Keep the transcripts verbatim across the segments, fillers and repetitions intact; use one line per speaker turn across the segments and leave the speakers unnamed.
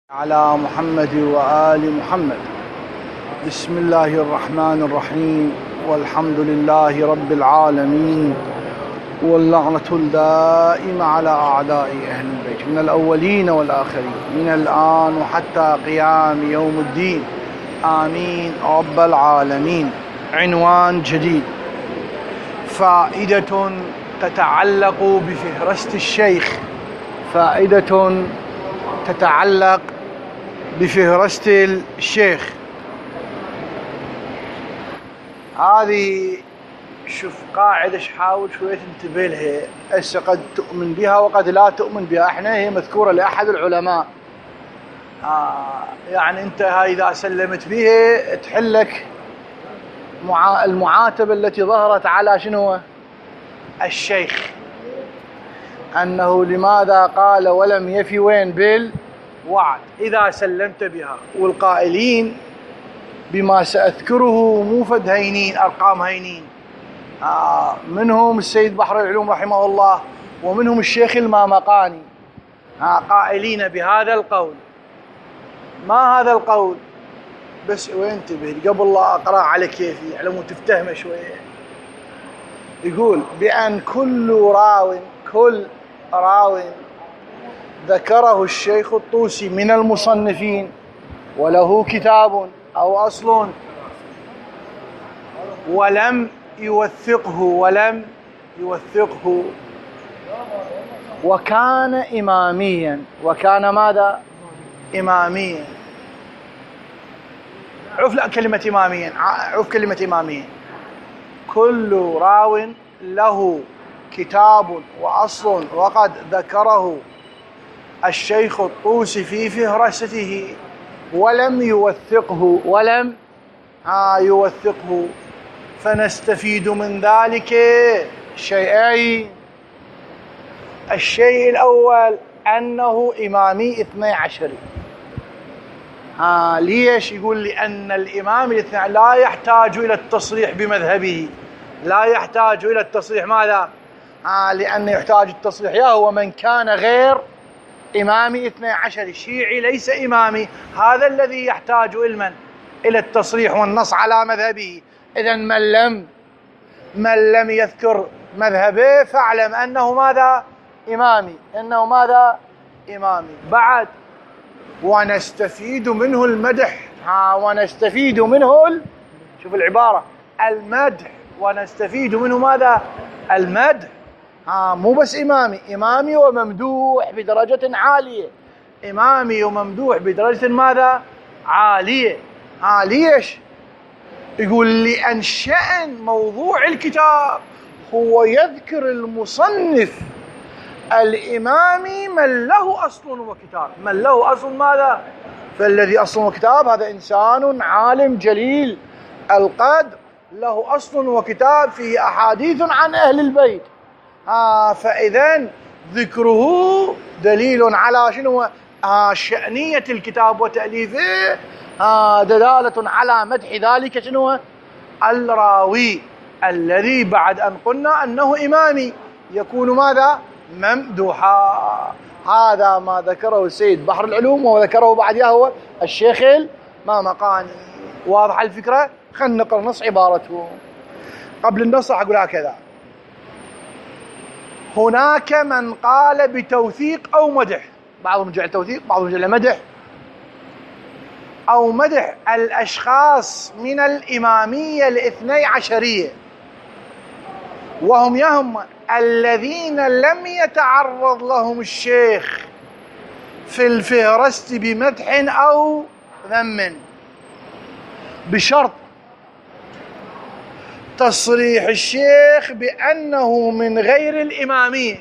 على محمد وآل محمد. بسم الله الرحمن الرحيم، والحمد لله رب العالمين، واللعنة الدائمة على أعداء أهل البيت من الأولين والآخرين من الآن وحتى قيام يوم الدين، آمين رب العالمين. عنوان جديد: فائدة تتعلق بفهرست الشيخ. فائدة تتعلق بفهرست الشيخ. هذه شوف قاعدة حاول شوية تنتبه لها، هسه قد تؤمن بها وقد لا تؤمن بها. احنا هي مذكورة لأحد العلماء. آه يعني انت هاي اذا سلمت بها تحلك مع المعاتبة التي ظهرت على شنو الشيخ، أنه لماذا قال ولم يفي وين بالوعد. إذا سلمت بها، والقائلين بما سأذكره مو فد هينين، أرقام هينين. آه منهم السيد بحر العلوم رحمه الله، ومنهم الشيخ المامقاني، آه قائلين بهذا القول. ما هذا القول؟ بس وانتبه قبل لا أقرأ على كيفي يعلموا تفتهمه شوية. يقول بأن كل راو كل راو ذكره الشيخ الطوسي من المصنفين وله كتاب أو أصل ولم يوثقه ولم يوثقه وكان إماميا وكان ماذا؟ إماميا. عرف لا كلمة إماميا، عرف كلمة إماميا. كل راو له كتاب وأصل وقد ذكره الشيخ الطوسي في فهرسته ولم يوثقه ولم يوثقه فنستفيد من ذلك شيئين. الشيء الأول أنه إمامي اثني عشري. ها ليش؟ يقول لأن الإمام الاثني لا يحتاج إلى التصريح بمذهبه، لا يحتاج إلى التصريح. ماذا؟ آه لأنه يحتاج التصريح يا هو من كان غير إمامي اثني عشر. شيعي ليس إمامي، هذا الذي يحتاج علما إلى التصريح والنص على مذهبه. إذن من لم من لم يذكر مذهبه فاعلم أنه ماذا؟ إمامي. إنه ماذا؟ إمامي. بعد ونستفيد منه المدح. ها ونستفيد منه ال... شوف العبارة، المدح. ونستفيد منه ماذا؟ المدح. ها مو بس إمامي، إمامي وممدوح بدرجة عالية. إمامي وممدوح بدرجة ماذا؟ عالية. ها ليش؟ يقول لأن شأن موضوع الكتاب هو يذكر المصنف الإمامي من له أصل وكتاب. من له أصل ماذا؟ فالذي أصل وكتاب هذا إنسان عالم جليل القدر، له أصل وكتاب فيه أحاديث عن أهل البيت. آه فإذن ذكره دليل على شنو؟ آه شأنية الكتاب وتأليفه، آه دلالة على مدح ذلك شنو؟ الراوي الذي بعد أن قلنا أنه إمامي يكون ماذا؟ ممدوحا. هذا ما ذكره السيد بحر العلوم، وذكره بعدها هو الشيخ المامقاني. واضح الفكرة؟ خلينا نقرأ نص عبارته. قبل النص أقول هكذا: هناك من قال بتوثيق أو مدح، بعضهم جعل توثيق بعضهم جعل مدح، أو مدح الأشخاص من الإمامية الاثني عشرية، وهم يهم الذين لم يتعرض لهم الشيخ في الفهرست بمدح أو ذم، بشرط تصريح الشيخ بأنه من غير الإمامية.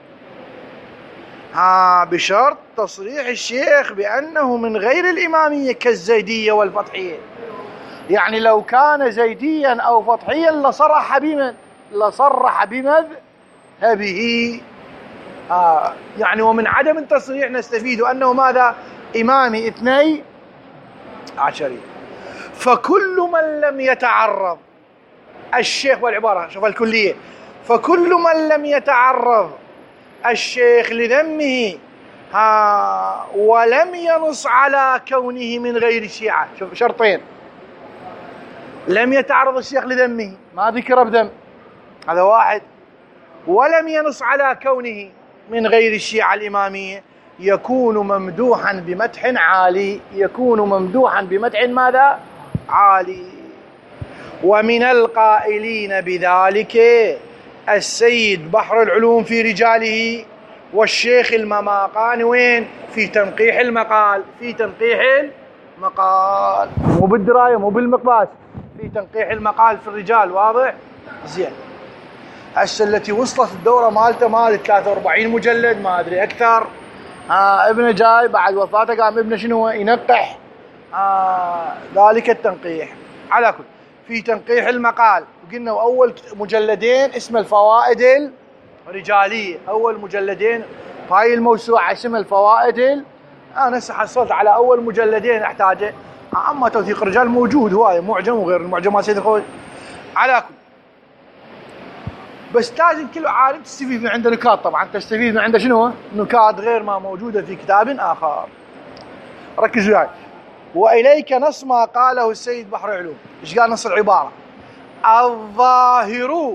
ها بشرط تصريح الشيخ بأنه من غير الإمامية كالزيدية والفطحية. يعني لو كان زيديا أو فطحيا لصرح بمن؟ لصرح بمذهبه. آه يعني ومن عدم التصريح نستفيد أنه ماذا؟ إمامي اثني عشري. فكل من لم يتعرض الشيخ، والعبارة شوف الكلية، فكل من لم يتعرض الشيخ لذمه ها ولم ينص على كونه من غير الشيعة. شوف شرطين، لم يتعرض الشيخ لذمه، ما ذكر بذم، هذا واحد. ولم ينص على كونه من غير الشيعة الإمامية، يكون ممدوحا بمدح عالي، يكون ممدوحا بمدح ماذا؟ عالي. ومن القائلين بذلك السيد بحر العلوم في رجاله، والشيخ المماقاني وين؟ في تنقيح المقال، في تنقيح المقال، مو بالدراية مو بالمقباس، في تنقيح المقال في الرجال. واضح؟ زين. هسه التي وصلت الدورة مالته مال ثلاثة وأربعين مجلد ما ادري اكثر. آه ابنه جاي بعد وفاته قام ابنه شنو ينقح آه ذلك التنقيح. على كل في تنقيح المقال قلنا اول مجلدين اسمه الفوائد الرجاليه، اول مجلدين هاي الموسوعه اسمها الفوائد ال... انا هسه حصلت على اول مجلدين احتاجه. اما توثيق الرجال موجود هوايه معجم وغير المعجم مال سيد الخوي. على كل بس لازم كل عالم تستفيد من عنده نكات، طبعا تستفيد من عنده شنو؟ نكات غير ما موجوده في كتاب اخر. ركزوا وياي. واليك نص ما قاله السيد بحر العلوم. ايش قال نص العباره؟ الظاهر،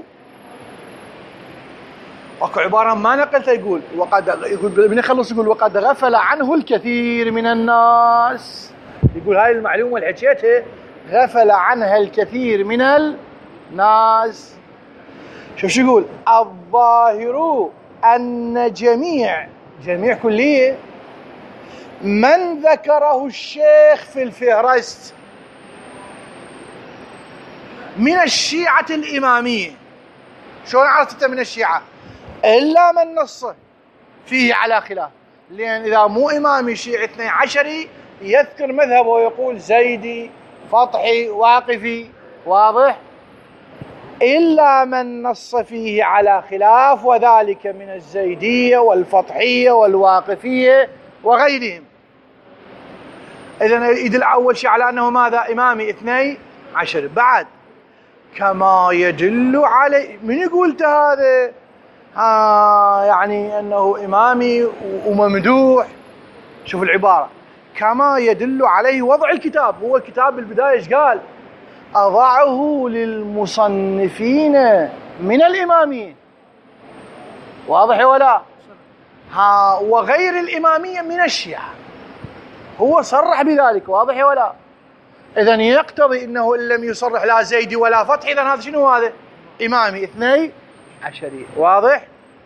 اكو عباره ما نقلتها يقول وقد يقول بنخلص يقول وقد غفل عنه الكثير من الناس. يقول هاي المعلومه اللي حكيتها غفل عنها الكثير من الناس. شوف شو يقول؟ الظاهر أن جميع جميع كلية من ذكره الشيخ في الفهرست من الشيعة الإمامية. شلون عرفت من الشيعة؟ إلا من نص فيه على خلاف، لأن إذا مو إمامي شيعي اثني عشري يذكر مذهبه ويقول زيدي فطحي واقفي. واضح؟ إلا من نص فيه على خلاف، وذلك من الزيدية والفطحية والواقفية وغيرهم. إذن يدل أول شيء على أنه ماذا؟ إمامي اثني عشر. بعد كما يدل عليه، من يقولت هذا؟ آه يعني أنه إمامي وممدوح. شوف العبارة، كما يدل عليه وضع الكتاب. هو الكتاب بالبداية ايش قال؟ أضعه للمصنفين من الإمامية. واضح ولا؟ ها وغير الإمامية من الشيعة. هو صرح بذلك. واضح ولا؟ إذن يقتضي أنه إن لم يصرح لا زيدي ولا فتحي، إذن هذا شنو هذا؟ إمامي اثني عشري. واضح؟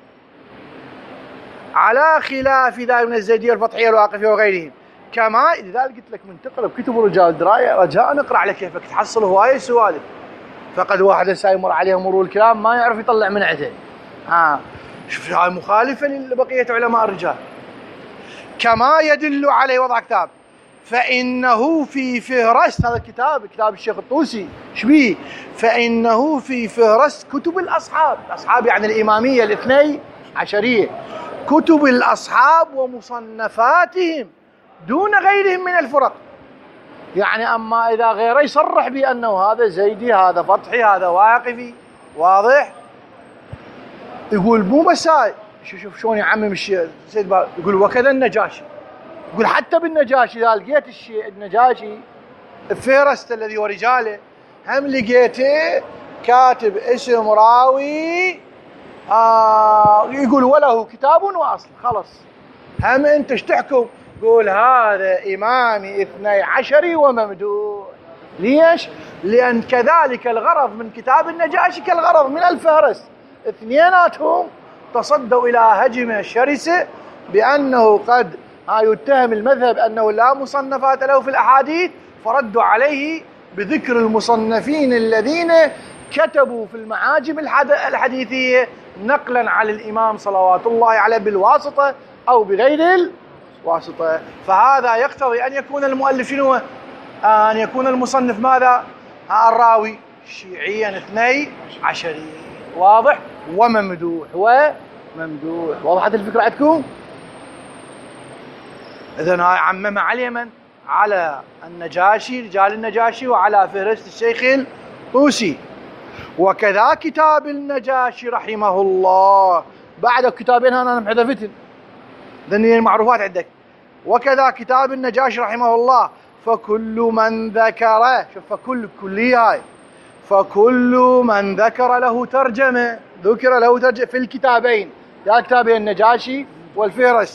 على خلاف ذلك من الزيدية والفطحية والواقفية وغيرهم. كما لذلك قلت لك من تقرا بكتب رجال درايه رجاء نقرا على كيفك، تحصل هوايه سوالف. فقد واحد هسه يمر عليه مرور الكلام ما يعرف يطلع من عنده. ها شوف هاي مخالفه لبقيه علماء الرجال. كما يدل عليه وضع كتاب، فانه في فهرست، هذا الكتاب كتاب الشيخ الطوسي ايش بيه؟ فانه في فهرست كتب الاصحاب. الاصحاب يعني الاماميه الاثني عشريه، كتب الاصحاب ومصنفاتهم دون غيرهم من الفرق. يعني أما إذا غيره يصرح بأنه هذا زيدي هذا فتحي هذا واقفي. واضح؟ يقول مو بس هاي. شوف شلون يعمم الشيء سيد بار. يقول وكذا النجاشي. يقول حتى بالنجاشي إذا لقيت الشيء النجاشي الفهرست الذي ورجاله هم لقيته كاتب اسم راوي آه يقول وله كتاب وأصل. خلص هم أنت ايش تحكم؟ قول هذا إمامي اثني عشري وممدوح. ليش؟ لأن كذلك الغرض من كتاب النجاشي كالغرض من الفهرست، اثنيناتهم تصدوا إلى هجمة شرسة بأنه قد يتهم المذهب أنه لا مصنفات له في الأحاديث، فردوا عليه بذكر المصنفين الذين كتبوا في المعاجم الحديثية نقلا على الإمام صلوات الله عليه بالواسطة أو بغير الواسطة. فهذا يقتضي أن يكون المؤلف شنو؟ أن يكون المصنف ماذا؟ الراوي شيعيا اثني عشري. واضح؟ وممدوح وممدوح. وضحت الفكرة عندكم؟ إذن هاي عمم على من؟ على النجاشي، رجال النجاشي، وعلى فهرست الشيخ الطوسي. وكذا كتاب النجاشي رحمه الله. بعد كتابين أنا محذفتهم ذنين المعروفات عندك. وكذا كتاب النجاشي رحمه الله، فكل من ذكر، شوف فكل كلية هاي، فكل من ذكر له ترجمة، ذكر له ترجمة في الكتابين، يا كتابين النجاشي والفهرست،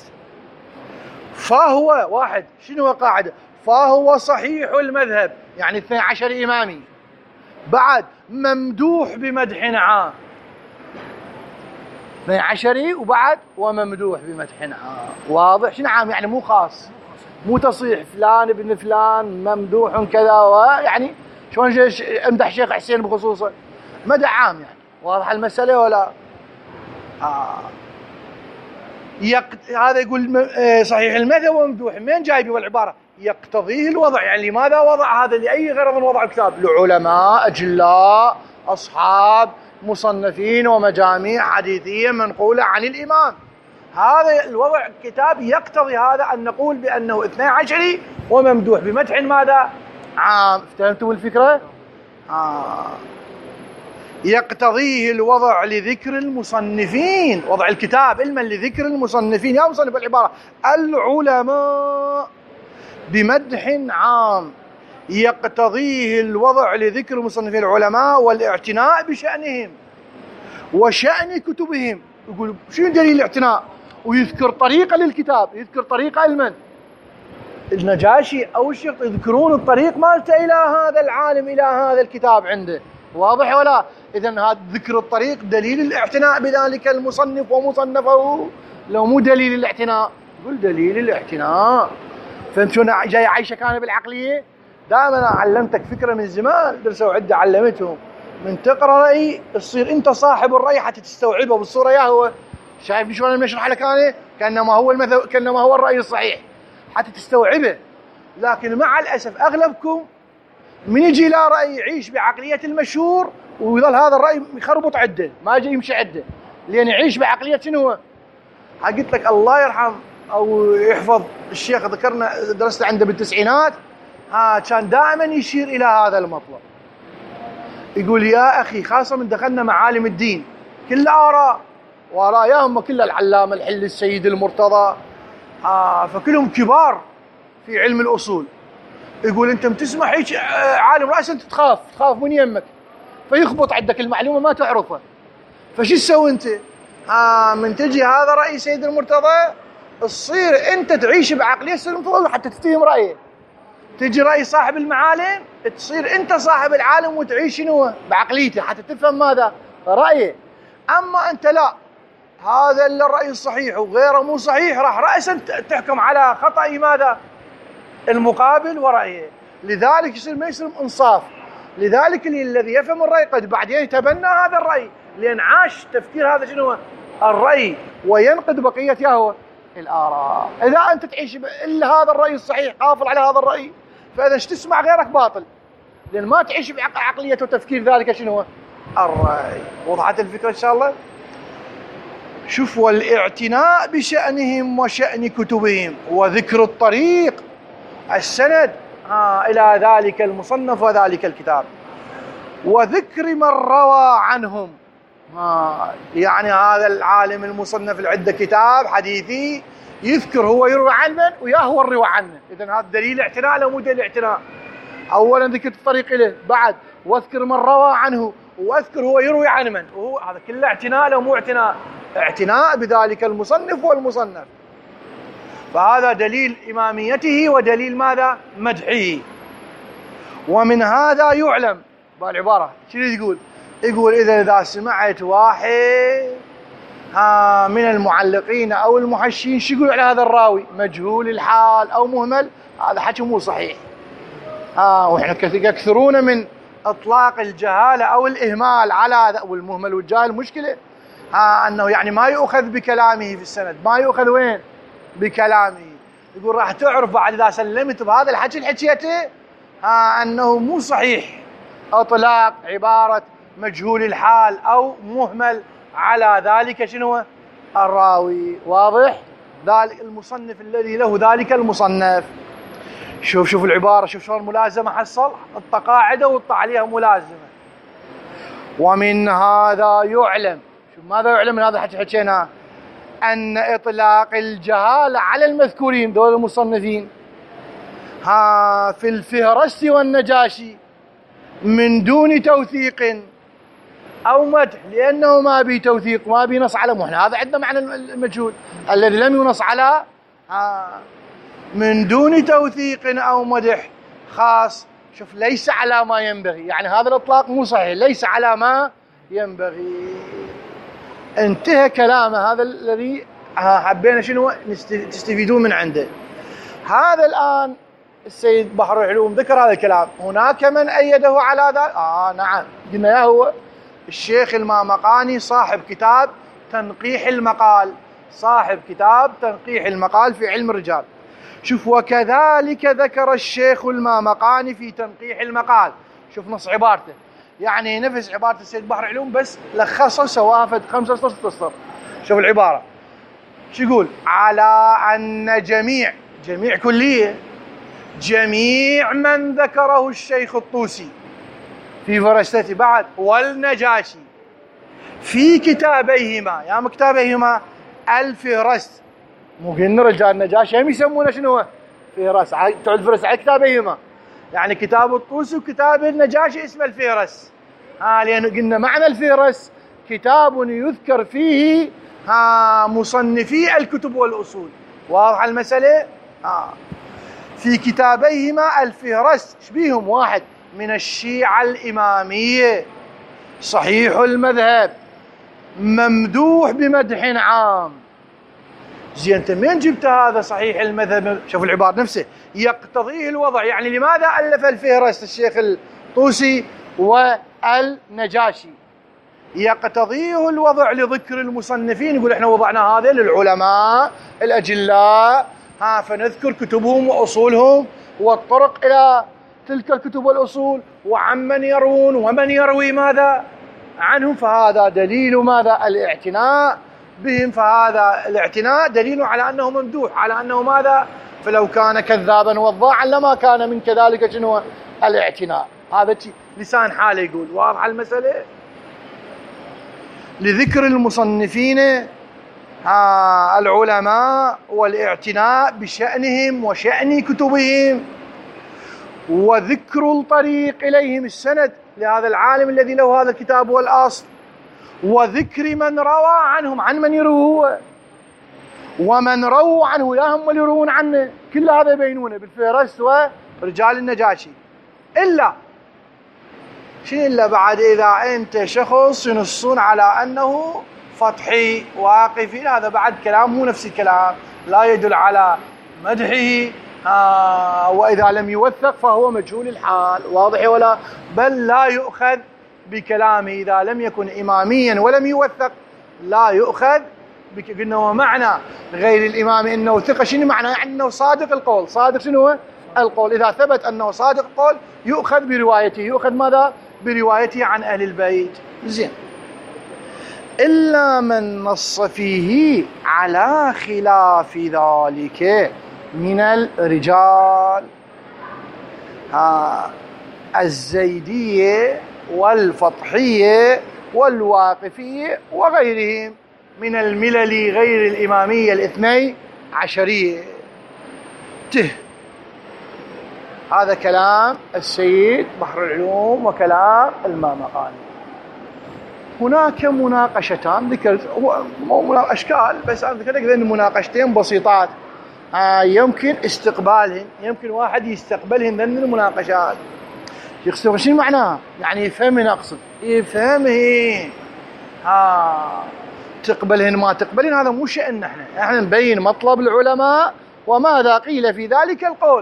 فهو واحد، شنو قاعدة؟ فهو صحيح المذهب، يعني اثني عشر إمامي، بعد ممدوح بمدح عام، اثني عشري وبعد وممدوح بمدح عام. واضح؟ شنو عام؟ يعني مو خاص، مو تصيح فلان ابن فلان ممدوح كذا، يعني شلون امدح شيخ حسين بخصوصه، مدح عام يعني. واضح المسألة ولا؟ آه. يقت... هذا يقول صحيح المذهب وممدوح، من جايبه والعبارة يقتضيه الوضع، يعني لماذا وضع هذا؟ لأي غرض وضع الكتاب؟ لعلماء أجلاء أصحاب مصنفين ومجاميع حديثية منقولة عن الإمام. هذا الوضع كتاب يقتضي هذا أن نقول بأنه اثني عشري وممدوح بمدح ماذا؟ عام. فهمتوا الفكرة؟ آه. يقتضيه الوضع لذكر المصنفين، وضع الكتاب علما لذكر المصنفين، يا مصنف العبارة العلماء بمدح عام، يقتضيه الوضع لذكر المصنفين العلماء والاعتناء بشأنهم وشأن كتبهم. يقول شنو دليل الاعتناء؟ ويذكر طريقة للكتاب، يذكر طريقة لمن؟ النجاشي أو الشيخ، يذكرون الطريق مالته إلى هذا العالم، إلى هذا الكتاب عنده. واضح ولا؟ إذن هذا ذكر الطريق دليل الاعتناء بذلك المصنف ومصنفه، لو مو دليل الاعتناء يقول دليل الاعتناء. فهمت شلون جاي عايشة كان بالعقلية؟ دائما أنا علمتك فكرة من زمان، درسوا عدة علمتهم، من تقرأ رأي تصير أنت صاحب الرأي حتى تستوعبه بالصورة. يا هو شايفني شلون بنشرح لك أنا؟ كأنما هو المذهب، كأنما هو الرأي الصحيح حتى تستوعبه. لكن مع الأسف أغلبكم من يجي لا رأي يعيش بعقلية المشهور، ويظل هذا الرأي يخربط عده، ما يجي يمشي عده، لأن يعيش بعقلية شنو هو؟ قلت لك الله يرحم أو يحفظ الشيخ، ذكرنا درست عنده بالتسعينات، ها كان دائما يشير إلى هذا المطلب، يقول يا أخي خاصة من دخلنا معالم الدين كل آراء، وآراء يا هم كل العلامة الحل السيد المرتضى، آه فكلهم كبار في علم الأصول. يقول أنت بتسمع هيك عالم رأس أنت تخاف، تخاف من يمك، فيخبط عندك المعلومة ما تعرفها، فشو تسوي أنت؟ آه من تجي هذا رأي سيد المرتضى تصير أنت تعيش بعقلية سيد المرتضى حتى تتهم رأيه. تجي رأي صاحب المعالم تصير أنت صاحب العالم وتعيش شنو بعقليته حتى تفهم ماذا؟ رأيه. أما أنت لا، هذا اللي الرأي الصحيح وغيره مو صحيح، راح رأسا تحكم على خطأ ماذا؟ المقابل ورأيه. لذلك يصير ما يصير إنصاف. لذلك الذي يفهم الرأي قد بعدين يتبنى هذا الرأي، لأن عاش تفكير هذا شنو الرأي وينقد بقية يهوى الآراء. إذا أنت تعيش إلا هذا الرأي الصحيح قافل على هذا الرأي، فإذا ايش تسمع غيرك باطل، لأن ما تعيش بعقلية وتفكير ذلك شنو الرأي. وضحت الفكرة إن شاء الله؟ شوف، والاعتناء بشأنهم وشأن كتبهم وذكر الطريق السند آه إلى ذلك المصنف وذلك الكتاب، وذكر من روى عنهم. آه يعني هذا العالم المصنف العدة كتاب حديثي يذكر هو يروى عن من وياه هو الروى عنه. إذن هذا دليل اعتناء لو مو دليل اعتناء؟ أولا ذكرت الطريق له، بعد واذكر من روى عنه، واذكر هو يروي عن من، وهو هذا كله اعتناء لو مو اعتناء؟ اعتناء بذلك المصنف والمصنف. فهذا دليل إماميته ودليل ماذا؟ مدحه. ومن هذا يعلم بالعبارة شنو يقول؟ يقول إذا إذا سمعت واحد ها من المعلقين أو المحشين شو يقول على هذا الراوي؟ مجهول الحال أو مهمل، هذا حكي مو صحيح. ها وإحنا يكثرون من إطلاق الجهالة أو الإهمال على والمهمل والجاهل. مشكلة ها أنه يعني ما يؤخذ بكلامه في السند، ما يؤخذ وين؟ بكلامه. يقول راح تعرف بعد إذا سلمت بهذا الحكي اللي حكيته ها أنه مو صحيح إطلاق عبارة مجهول الحال أو مهمل على ذلك شنو الراوي. واضح؟ ذلك المصنف الذي له ذلك المصنف. شوف شوف العبارة، شوف شلون ملازمة حصل التقاعدة وطع عليها ملازمة. ومن هذا يعلم، شوف ماذا يعلم من هذا الحكي حكينا؟ أن إطلاق الجهالة على المذكورين دول المصنفين ها في الفهرست والنجاشي من دون توثيق أو مدح، لأنه ما بي توثيق ما بي نص على محن، هذا عندنا معنى المجهول الذي لم ينص على ها من دون توثيق أو مدح خاص. شوف ليس على ما ينبغي، يعني هذا الإطلاق مو صحيح، ليس على ما ينبغي. انتهى كلامه هذا الذي حبينا شنو تستفيدون من عنده. هذا الآن السيد بحر العلوم ذكر هذا الكلام، هناك من أيده على ذلك؟ آه نعم، قلنا يا هو الشيخ المامقاني صاحب كتاب تنقيح المقال، صاحب كتاب تنقيح المقال في علم الرجال. شوف وكذلك ذكر الشيخ المامقاني في تنقيح المقال، شوف نص عبارته، يعني نفس عبارة السيد بحر العلوم بس لخصها سواها في خمسة سطر ستة سطر. شوف العبارة شو يقول: على أن جميع جميع كلية جميع من ذكره الشيخ الطوسي في فرستة بعد والنجاشي في كتابيهما، يا يعني كتابيهما الفهرست، مو قلنا رجال النجاشي هم يسمونه شنو فهرست، تعود فرست على كتابيهما، يعني كتاب الطوسي وكتاب النجاشي اسمه الفهرست. ها لأن قلنا معنى الفهرست كتاب يذكر فيه ها مصنفي الكتب والأصول. واضح المسألة؟ ها في كتابيهما الفهرست شبيهم واحد من الشيعة الإمامية صحيح المذهب ممدوح بمدح عام. زين انت من جبت هذا صحيح المذهب؟ شوف العبارة نفسه، يقتضيه الوضع، يعني لماذا ألف الفهرست الشيخ الطوسي والنجاشي؟ يقتضيه الوضع لذكر المصنفين، يقول احنا وضعنا هذا للعلماء الأجلاء ها فنذكر كتبهم وأصولهم والطرق إلى تلك الكتب والأصول وعمن يروون ومن يروي ماذا عنهم، فهذا دليل ماذا الاعتناء بهم، فهذا الاعتناء دليل على أنه ممدوح، على أنه ماذا، فلو كان كذابا وضاعا لما كان من كذلك شنو الاعتناء. هذا لسان حاله يقول. واضح المسألة؟ لذكر المصنفين آه العلماء والاعتناء بشأنهم وشأن كتبهم، وذكر الطريق إليهم، السند لهذا العالم الذي له هذا الكتاب والأصل، وذكر من روى عنهم، عن من يروه ومن رووا عنه، يا هم اللي يروون عنه، كل هذا يبينونه بالفهرست ورجال النجاشي. إلا شنو إلا بعد إذا أنت شخص ينصون على أنه فتحي واقفي، هذا بعد كلام مو نفس الكلام، لا يدل على مدحه آه وإذا لم يوثق فهو مجهول الحال. واضح ولا؟ بل لا يؤخذ بكلامه إذا لم يكن إماميا ولم يوثق، لا يؤخذ. قلنا ومعنى غير الإمام إنه ثقة، شنو معنى؟ يعني أنه صادق القول. صادق شنو هو القول؟ إذا ثبت أنه صادق القول يؤخذ بروايته، يؤخذ ماذا؟ بروايته عن أهل البيت. زين، إلا من نص فيه على خلاف ذلك من الرجال ها الزيدية والفطحية والواقفية وغيرهم من الملل غير الإمامية الاثني عشرية. ته هذا كلام السيد بحر العلوم وكلام المامقاني. هناك مناقشتان ذكرت، مو أشكال بس أنا ذكرت ذن مناقشتين بسيطات آه يمكن استقبالهن، يمكن واحد يستقبلهن ذن المناقشات. يقصد شنو معناها؟ يعني يفهمهن، أقصد يفهمهن ها تقبلهن ما تقبلهن هذا مو شأننا احنا، احنا نبين مطلب العلماء وماذا قيل في ذلك القول.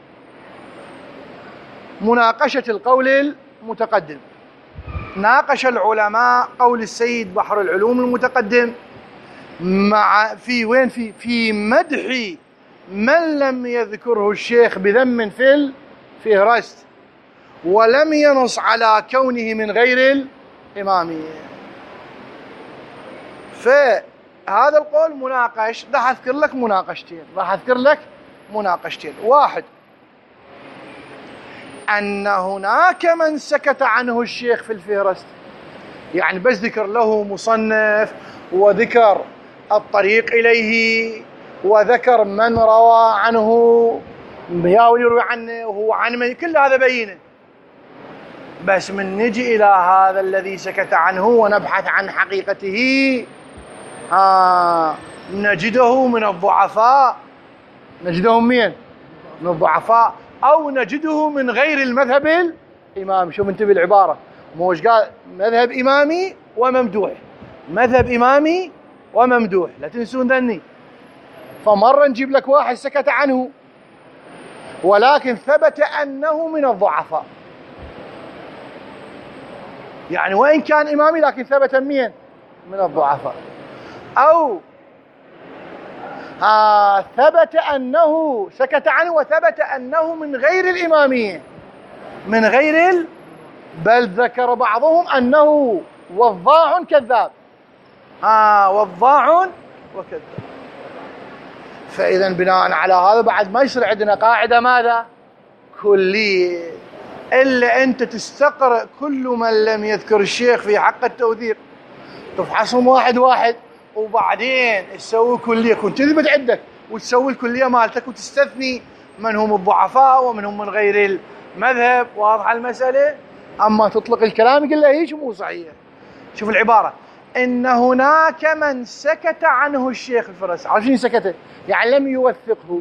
مناقشة القول المتقدم، ناقش العلماء قول السيد بحر العلوم المتقدم مع في وين في في مدح من لم يذكره الشيخ بذم في الفهرست ولم ينص على كونه من غير الإمامية. فهذا القول مناقش. راح أذكر لك مناقشتين راح أذكر لك مناقشتين واحد، أن هناك من سكت عنه الشيخ في الفهرست، يعني بس ذكر له مصنف وذكر الطريق إليه وذكر من روى عنه يا يروي عنه وهو عن من، كل هذا بينه. بس من نجي إلى هذا الذي سكت عنه ونبحث عن حقيقته آه نجده من الضعفاء. نجده من من الضعفاء، أو نجده من غير المذهب الإمامي. شوف انتبه العبارة، مو قال مذهب إمامي وممدوح، مذهب إمامي وممدوح، لا تنسون ذني. فمرة نجيب لك واحد سكت عنه ولكن ثبت أنه من الضعفاء، يعني وإن كان إمامي لكن ثبت مين؟ من الضعفاء. أو آه ثبت أنه سكت عنه وثبت أنه من غير الإمامية، من غير ال... بل ذكر بعضهم أنه وضاع كذاب. آه وضاع وكذاب. فإذا بناء على هذا بعد ما يصير عندنا قاعدة ماذا؟ كلية، إلا أنت تستقرأ كل من لم يذكر الشيخ في حق التوثيق، تفحصهم واحد واحد وبعدين تسوي كلية، كنت تثبت عندك وتسوي الكلية مالتك وتستثني من هم الضعفاء ومن هم من غير المذهب. واضحة المسألة؟ أما تطلق الكلام يقول له هيش مو صحيح. شوف العبارة، إن هناك من سكت عنه الشيخ الفرس. عارفين سكت؟ يعني لم يوثقه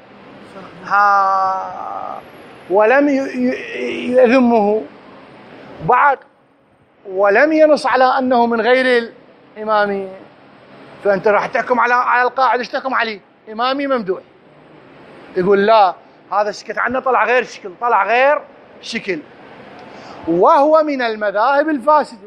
ها ولم يذمه بعد، ولم ينص على أنه من غير الإمامي. فأنت راح تحكم على على القاعدة، ايش تحكم عليه؟ إمامي ممدوح. يقول لا، هذا سكت عنه طلع غير شكل، طلع غير شكل، وهو من المذاهب الفاسدة.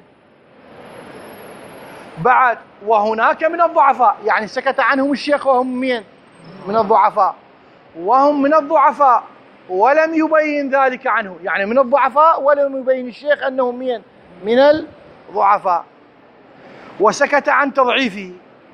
بعد وهناك من الضعفاء، يعني سكت عنهم الشيخ وهم مين؟ من الضعفاء، وهم من الضعفاء ولم يبين ذلك عنه، يعني من الضعفاء ولم يبين الشيخ أنهم مين؟ من الضعفاء. وسكت عن تضعيفه،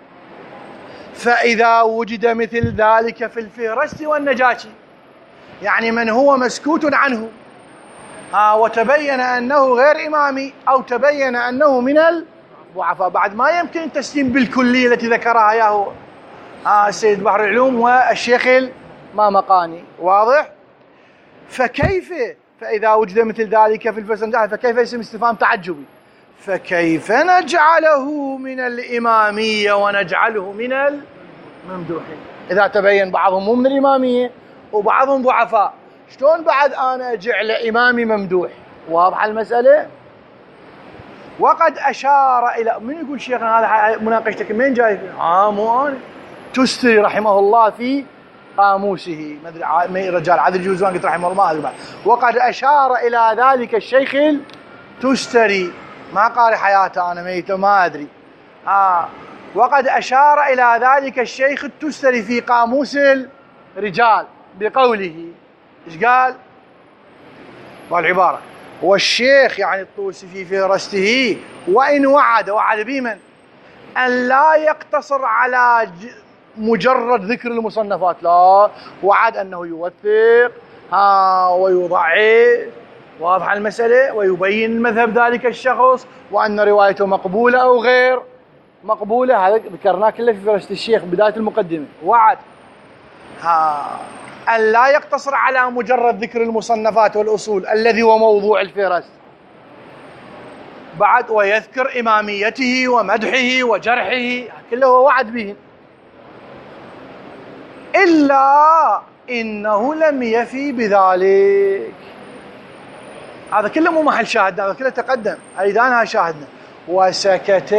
فإذا وجد مثل ذلك في الفهرست والنجاشي، يعني من هو مسكوت عنه آه وتبين أنه غير إمامي أو تبين أنه من الضعفاء، بعد ما يمكن التسليم بالكلية التي ذكرها ياهو آه السيد بحر العلوم والشيخ المامقاني. واضح؟ فكيف فإذا وجد مثل ذلك في الفهرست والنجاشي فكيف اسم استفهام تعجبي، فكيف نجعله من الإمامية ونجعله من الممدوحين إذا تبين بعضهم مو من الإمامية وبعضهم ضعفاء؟ شلون بعد أنا أجعل إمامي ممدوح؟ واضحة المسألة؟ وقد أشار إلى من يقول شيخنا هذا مناقشتك من جاي؟ آه مو أنا، تستري رحمه الله في قاموسه، مدري رجال عادل جوزوان قلت رحمه الله ما. وقد أشار إلى ذلك الشيخ تستري، ما قاري حياته أنا ميت ما أدري. آه وقد أشار إلى ذلك الشيخ التستري في قاموس الرجال بقوله، إيش قال؟ والعبارة والشيخ يعني الطوسي في فهرسته وإن وعد، وعد بمن؟ أن لا يقتصر على مجرد ذكر المصنفات، لا، وعد أنه يوثق ها ويضعف. واضحة المسألة؟ ويبين المذهب ذلك الشخص وأن روايته مقبولة أو غير مقبولة. هذا ذكرناه كله في فهرست الشيخ بداية المقدمة. وعد ها أن لا يقتصر على مجرد ذكر المصنفات والأصول الذي هو موضوع الفهرست، بعد ويذكر إماميته ومدحه وجرحه، كله هو وعد به. إلا إنه لم يفي بذلك. هذا كله مو محل شاهدنا، هذا كله تقدم أيضاً شاهدنا. وسكت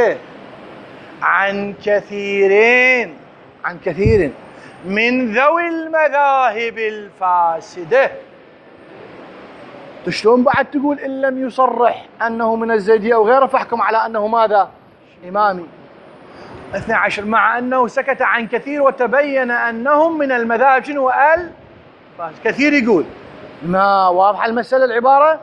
عن كثيرين عن كثير من ذوي المذاهب الفاسدة. شلون بعد تقول إن لم يصرح أنه من الزيدية أو غيره فاحكم على أنه ماذا؟ إمامي. اثني عشر مع أنه سكت عن كثير وتبين أنهم من المذاهب شنو قال؟ كثير يقول ما واضحة المسألة العبارة؟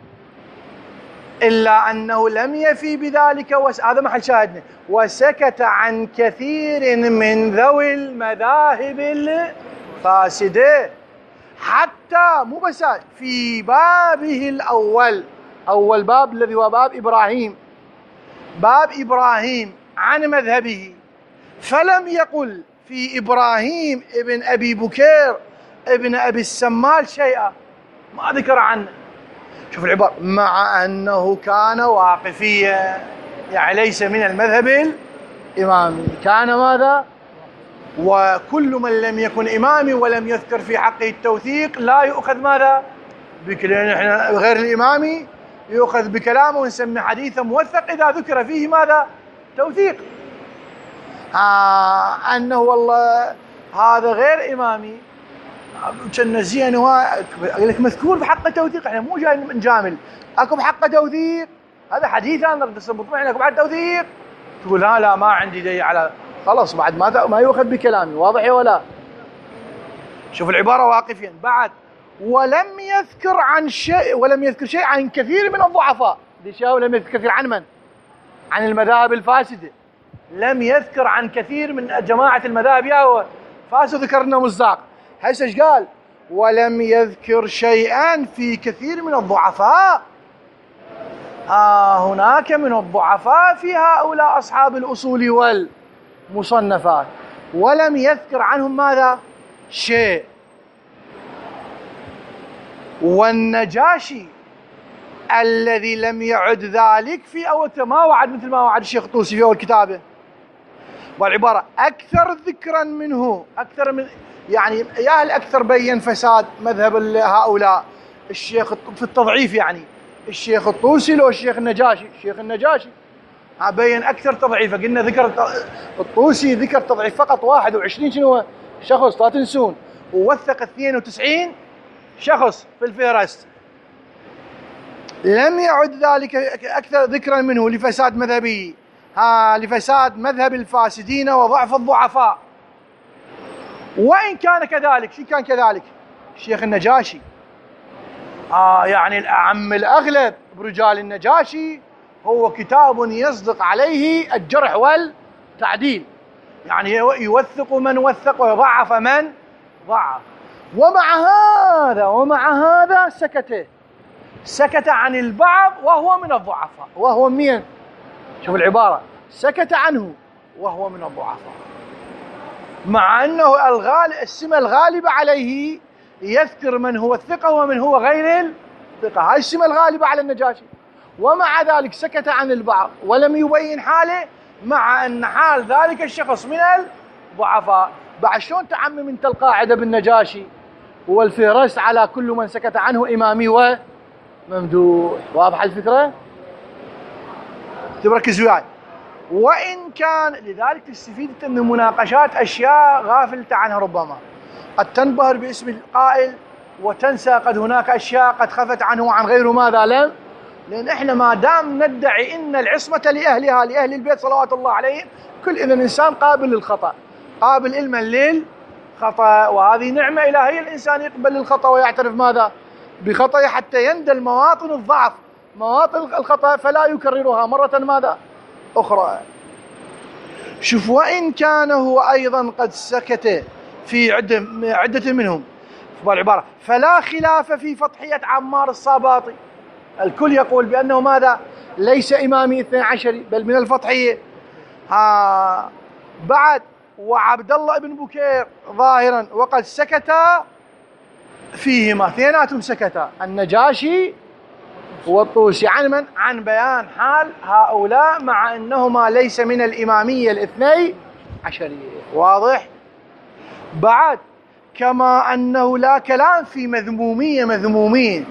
إلا أنه لم يفي بذلك وس... هذا محل شاهدنا. وسكت عن كثير من ذوي المذاهب الفاسدة، حتى مو بس في بابه الأول، أول باب الذي هو باب إبراهيم، باب إبراهيم عن مذهبه، فلم يقل في إبراهيم ابن أبي بكير ابن أبي السمال شيئا، ما ذكر عنه. شوف العبارة، مع أنه كان واقفيا، يعني ليس من المذهب الإمامي، كان ماذا؟ وكل من لم يكن إمامي ولم يذكر في حقه التوثيق لا يؤخذ ماذا؟ بكلام. احنا غير الإمامي يؤخذ بكلامه ونسمي حديثا موثق إذا ذكر فيه ماذا؟ توثيق. آه أنه والله هذا غير إمامي كان زين اقول لك مذكور بحق التوثيق، احنا مو جاي نجامل، اكو بحق توثيق، هذا حديث انا بطبع اكو بعد توثيق، تقول ها لا ما عندي دليل على، خلاص بعد ما ما يؤخذ بكلامي، واضح ولا؟ شوف العباره واقفيا بعد، ولم يذكر عن شيء ولم يذكر شيء عن كثير من الضعفاء، ليش ولم يذكر كثير عن من؟ عن المذاهب الفاسده، لم يذكر عن كثير من جماعه المذاهب يا هو فاسد، ذكرنا مزاق. هسه ايش قال؟ ولم يذكر شيئا في كثير من الضعفاء. آه هناك من الضعفاء في هؤلاء أصحاب الأصول والمصنفات، ولم يذكر عنهم ماذا؟ شيء. والنجاشي الذي لم يعد ذلك في أول، ما وعد مثل ما وعد الشيخ الطوسي في أول كتابه، والعبارة أكثر ذكرا منه، أكثر من يعني يا الأكثر بين فساد مذهب هؤلاء الشيخ في التضعيف، يعني الشيخ الطوسي لو الشيخ النجاشي، الشيخ النجاشي بين أكثر تضعيفه. قلنا ذكر الطوسي ذكر تضعيف فقط واحد وعشرين شنو شخص، لا تنسون، ووثق اثنين وتسعين شخص في الفهرست. لم يعد ذلك أكثر ذكرا منه لفساد مذهبه، ها لفساد مذهب الفاسدين وضعف الضعفاء. وإن كان كذلك، شو كان كذلك؟ الشيخ النجاشي آه يعني الأعم الأغلب برجال النجاشي هو كتاب يصدق عليه الجرح والتعديل، يعني يوثق من وثق ويضعف من ضعف. ومع هذا ومع هذا سكت سكت عن البعض وهو من الضعفاء، وهو مين؟ شوف العبارة، سكت عنه وهو من الضعفاء، مع أنه الغالب السمة الغالبة عليه يذكر من هو الثقة ومن هو غير الثقة، هاي السمة الغالبة على النجاشي، ومع ذلك سكت عن البعض ولم يبين حاله، مع أن حال ذلك الشخص من الضعفاء. بعد شلون تعمم انت القاعدة بالنجاشي والفهرس على كل من سكت عنه إمامي وممدوح؟ واضحة الفكرة؟ تركز وياي. وإن كان لذلك تستفيد من مناقشات أشياء غافلت عنها، ربما قد تنبهر باسم القائل وتنسى قد هناك أشياء قد خفت عنه وعن غيره. ماذا لم؟ لأن إحنا ما دام ندعي إن العصمة لأهلها لأهل البيت صلوات الله عليهم، كل إذا الإنسان قابل للخطأ، قابل علما للخطأ، وهذه نعمة إلهية، الإنسان يقبل الخطأ ويعترف ماذا؟ بخطأه حتى يندل مواطن الضعف، مواطن الخطأ، فلا يكررها مرة ماذا؟ أخرى. شوف، وإن كان هو أيضا قد سكت في عدة عدة منهم، بالعبارة فلا خلاف في فضحية عمار الصاباطي، الكل يقول بأنه ماذا؟ ليس إمامي اثني عشري بل من الفضحية. ها بعد وعبد الله بن بكير ظاهرا وقد سكت فيهما، اثنيناتهم سكتا، النجاشي والطوسي، عن من؟ عن بيان حال هؤلاء، مع أنهما ليس من الإمامية الاثني عشرية. واضح؟ بعد كما أنه لا كلام في مذمومية مذمومين،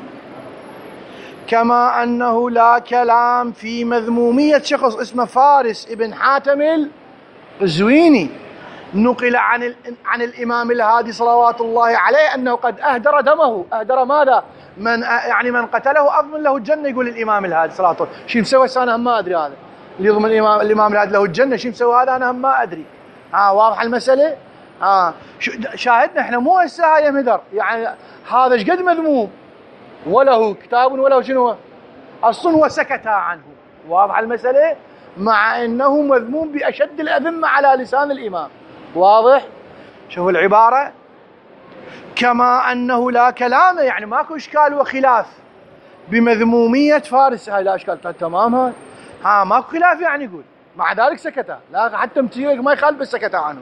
كما أنه لا كلام في مذمومية شخص اسمه فارس ابن حاتم القزويني، نقل عن عن الإمام الهادي صلوات الله عليه أنه قد أهدر دمه. أهدر ماذا؟ من يعني من قتله أضمن له الجنة، يقول الإمام الهادي صلوات الله. شو مسوي أنا هم ما أدري، هذا اللي يضمن الإمام الإمام الهادي له الجنة شو مسوي هذا أنا هم ما أدري. ها واضح المسألة؟ ها شاهدنا احنا مو هسه هاي مهدر، يعني هذا ايش قد مذموم وله كتاب وله شنو أصلا وسكت عنه. واضح المسألة؟ مع أنه مذموم بأشد الأذمة على لسان الإمام. واضح؟ شوفوا العبارة، كما أنه لا كلام، يعني ماكو إشكال وخلاف بمذمومية فارس، هاي لا إشكال، تمام، هاي ها ماكو خلاف، يعني يقول مع ذلك سكتا، لا حتى امتياز ما يخالف بس سكتا عنه.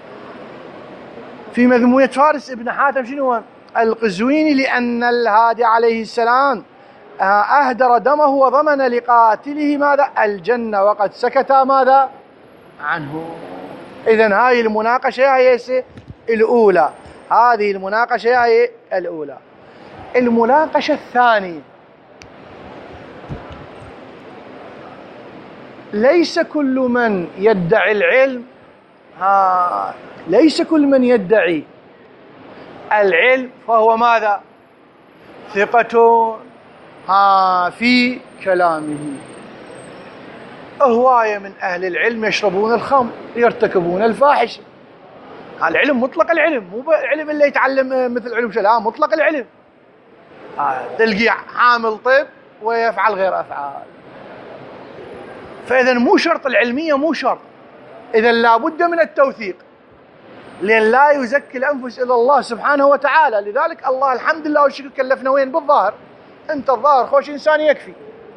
في مذمومية فارس ابن حاتم شنو هو؟ القزويني لأن الهادي عليه السلام أهدر دمه وضمن لقاتله ماذا؟ الجنة، وقد سكت ماذا؟ عنه. إذن هاي المناقشة هي الأولى، هذه المناقشة هي الأولى. المناقشة الثانية، ليس كل من يدعي العلم ها ليس كل من يدعي العلم فهو ماذا؟ ثقة ها في كلامه. هواية من أهل العلم يشربون الخمر، يرتكبون الفاحشة. العلم مطلق العلم، مو العلم اللي يتعلم مثل علم شلام، مطلق العلم. تلقي حامل طب ويفعل غير أفعال. فإذا مو شرط العلمية، مو شرط. إذا لابد من التوثيق، لأن لا يزكي الأنفس إلا الله سبحانه وتعالى. لذلك الله الحمد لله والشكر كلفنا وين؟ بالظاهر. أنت الظاهر خوش إنسان يكفي.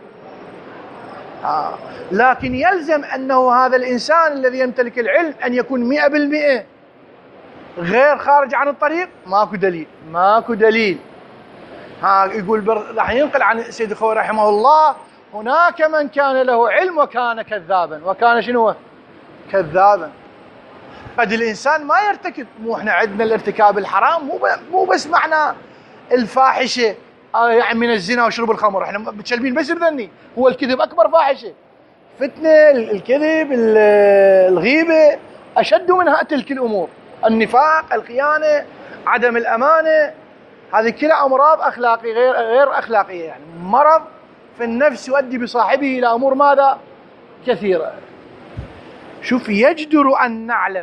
آه. لكن يلزم أنه هذا الإنسان الذي يمتلك العلم أن يكون مئة بالمئة غير خارج عن الطريق. ماكو دليل، ماكو دليل. ها يقول راح ينقل عن سيد الخوي رحمه الله: هناك من كان له علم وكان كذابا. وكان شنو؟ كذابا. قد الإنسان ما يرتكب، مو احنا عندنا الارتكاب الحرام مو مو بس معنى الفاحشة يعني من الزنا وشرب الخمر، احنا متشلبين بس بذني. هو الكذب أكبر فاحشة، فتنة، الكذب، الغيبة أشد منها تلك الأمور. النفاق، الخيانة، عدم الأمانة، هذه كلها أمراض أخلاقية غير غير أخلاقية، يعني مرض في النفس يؤدي بصاحبه إلى أمور ماذا؟ كثيرة. شوف، يجدر أن نعلم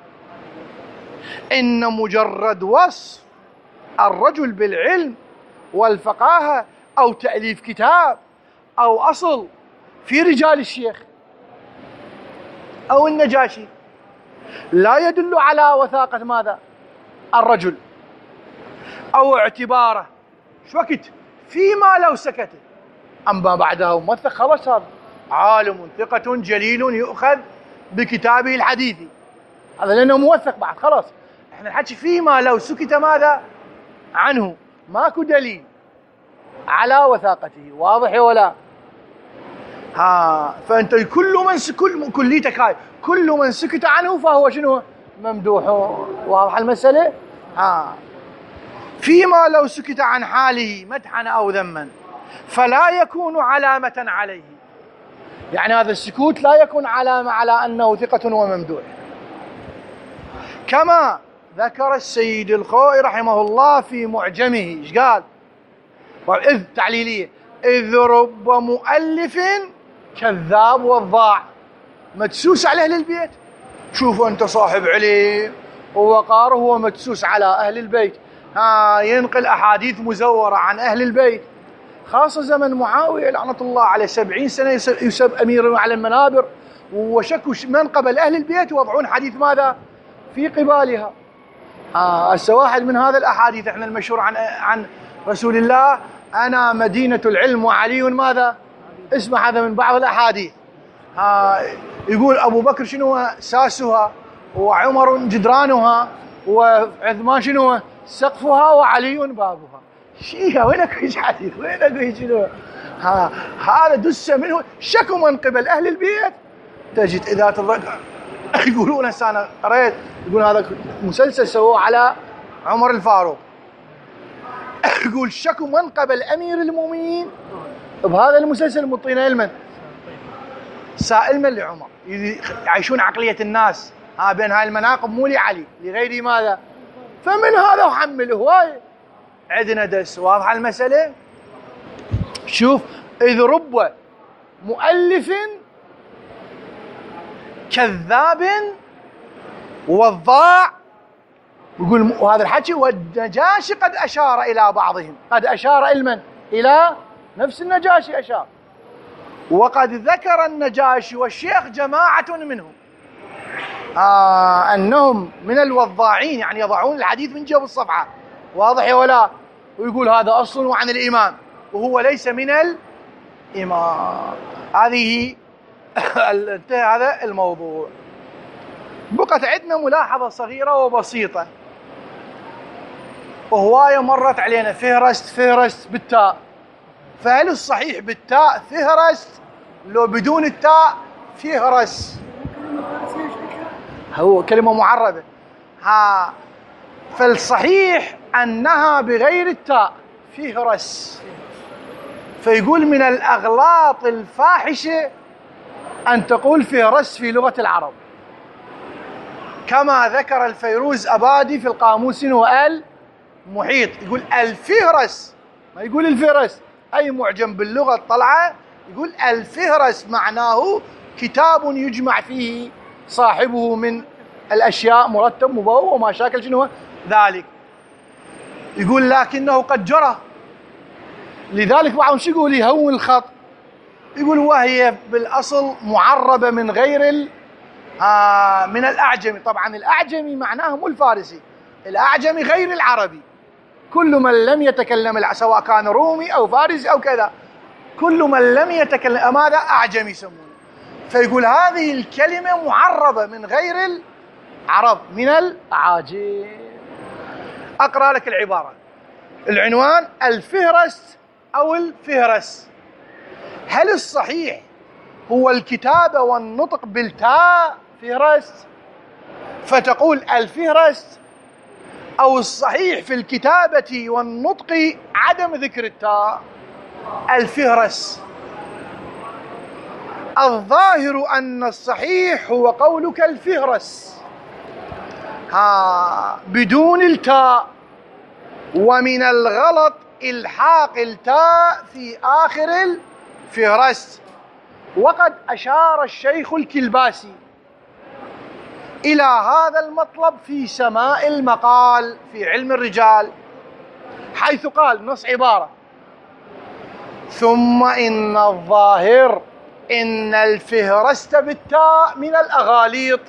إن مجرد وصف الرجل بالعلم والفقاهة أو تأليف كتاب أو أصل في رجال الشيخ أو النجاشي لا يدل على وثاقة ماذا؟ الرجل أو اعتباره. شو وقت؟ فيما لو سكت، أما بعده موثق خلاص، هذا عالم ثقة جليل يؤخذ بكتابه الحديثي، هذا لأنه موثق بعد خلاص. احنا الحكي فيما لو سكت ماذا؟ عنه، ماكو دليل على وثاقته. واضح ولا؟ ها فأنت كل من كل كليتك هاي كل من سكت عنه فهو شنو؟ ممدوح. واضح المسألة؟ ها فيما لو سكت عن حاله مدحا أو ذما فلا يكون علامة عليه، يعني هذا السكوت لا يكون علامة على أنه ثقة وممدوح. كما ذكر السيد الخوئي رحمه الله في معجمه، ايش قال؟ إذ تعليلية: إذ رب مؤلف كذاب وضاع. مدسوس على أهل البيت. شوفوا أنت صاحب علم ووقار، هو مدسوس على أهل البيت. ها ينقل أحاديث مزورة عن أهل البيت، خاصة زمن معاوية لعنة الله عليه، سبعين سنة يسب أمير على المنابر، وشكوا من قبل أهل البيت وضعون حديث ماذا؟ في قبالها. آه هسه واحد من هذا الأحاديث احنا المشهور عن عن رسول الله: أنا مدينة العلم وعلي ماذا؟ اسمع هذا من بعض الأحاديث. آه يقول أبو بكر شنو ساسها، وعمر جدرانها، وعثمان شنو سقفها، وعلي بابها. شيء وينك ايش حديث؟ وينك شنو؟ ها هذا دس منه شكوا من قبل أهل البيت. تجد إذا تذكر يقولون هسه أنا قريت، يقول هذا مسلسل سووه على عمر الفاروق، يقول شكوا من قبل أمير المؤمنين بهذا المسلسل مطينا علما سائل لعمر، يعيشون عقلية الناس ها بين هاي المناقب، مو لعلي لغيري ماذا؟ فمن هذا وحمل هواية عندنا دس. واضحة المسألة؟ شوف: إذ رب مؤلف كذاب وضاع. يقول وهذا الحكي والنجاشي قد أشار إلى بعضهم، قد أشار علما إلى نفس النجاشي أشار، وقد ذكر النجاشي والشيخ جماعة منهم آه أنهم من الوضاعين، يعني يضعون الحديث من جنب الصفحة. واضح ولا؟ ويقول هذا أصل عن الإمام وهو ليس من الإمام. هذه انتهى هذا الموضوع. بقت عندنا ملاحظة صغيرة وبسيطة وهواية مرت علينا، فهرست فهرست بالتاء. فهل الصحيح بالتاء فهرست لو بدون التاء فهرس؟ هو كلمة معربة. ها فالصحيح أنها بغير التاء فهرس. فيقول من الأغلاط الفاحشة أن تقول فهرس في لغة العرب، كما ذكر الفيروز أبادي في القاموس والمحيط، يقول الفهرس، ما يقول الفهرس. أي معجم باللغة الطلعة يقول الفهرس معناه كتاب يجمع فيه صاحبه من الأشياء مرتب مبوب وما شاكل شنو ذلك. يقول لكنه قد جرى، لذلك بعضهم شو يقول يهون الخط، يقول وهي بالأصل معربة من غير ال آه من الأعجمي. طبعا الأعجمي معناه مو الفارسي، الأعجمي غير العربي، كل من لم يتكلم سواء كان رومي أو فارسي أو كذا، كل من لم يتكلم ماذا أعجمي يسمونه. فيقول هذه الكلمة معربة من غير العرب من الأعاجم. أقرأ لك العبارة. العنوان الفهرس أو الفهرس. هل الصحيح هو الكتابة والنطق بالتاء فهرس فتقول الفهرس، أو الصحيح في الكتابة والنطق عدم ذكر التاء الفهرس؟ الظاهر أن الصحيح هو قولك الفهرس ها بدون التاء، ومن الغلط إلحاق التاء في آخر الفهرس. وقد أشار الشيخ الكلباسي إلى هذا المطلب في سماء المقال في علم الرجال، حيث قال نص عبارة: ثم إن الظاهر إن الفهرست بالتاء من الأغاليط،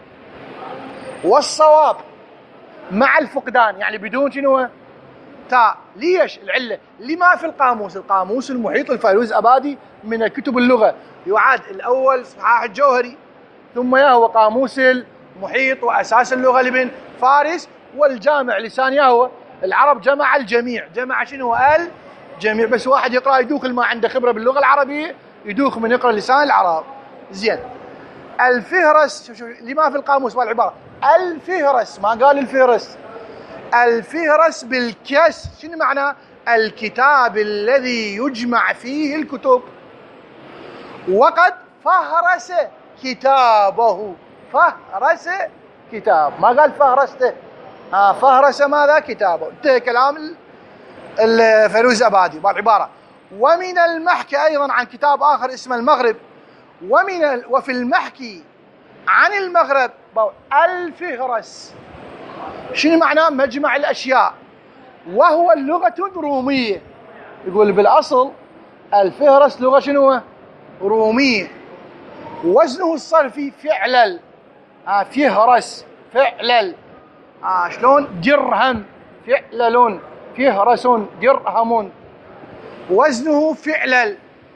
والصواب مع الفقدان، يعني بدون شنو تاء. ليش العلة؟ لما في القاموس، القاموس المحيط الفيروز أبادي من كتب اللغة، يعاد الأول صحاح الجوهري، ثم يهو قاموس المحيط وأساس اللغة لابن فارس، والجامع لسان يهو العرب جمع الجميع، جمع شنو الجميع. بس واحد يقرأ يدوخ ما عنده خبرة باللغة العربية يدوخ من يقرأ لسان العرب. زين، الفهرس شوف شوف لما في القاموس والعبارة الفهرس، ما قال الفهرس. الفهرس بالكسر شنو معنى؟ الكتاب الذي يجمع فيه الكتب. وقد فهرس كتابه، فهرس كتاب، ما قال فهرسته. آه فهرس ماذا؟ كتابه. انتهى كلام الفيروز أبادي. بالعبارة ومن المحكي أيضا عن كتاب آخر اسمه المغرب، ومن ال... وفي المحكي عن المغرب الفهرس شنو معناه؟ مجمع الأشياء، وهو اللغة الرومية. يقول بالأصل الفهرس لغة شنو؟ رومية. وزنه الصرفي فعلل، آه فهرس فعلل، آه شلون؟ درهم فعلل، فهرس درهم، وزنه فعلل.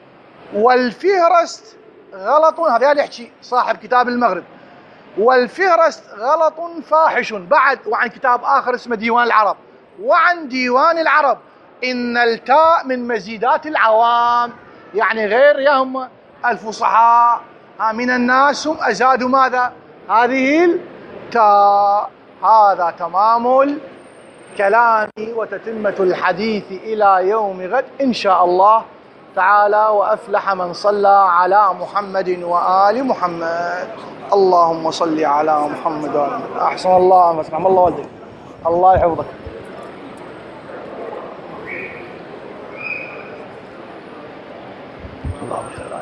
والفهرست غلط، هذا اللي يحكي صاحب كتاب المغرب، والفهرست غلط فاحش. بعد وعن كتاب آخر اسمه ديوان العرب، وعن ديوان العرب إن التاء من مزيدات العوام، يعني غير يهم الفصحاء من الناس هم أزادوا ماذا؟ هذه التاء. هذا تمام الكلام وتتمة الحديث إلى يوم غد إن شاء الله تعالى. وأفلح من صلى على محمد وآل محمد. اللهم صل على محمد وآل محمد. أحسن الله مسلم الله والديك، الله يحفظك. الله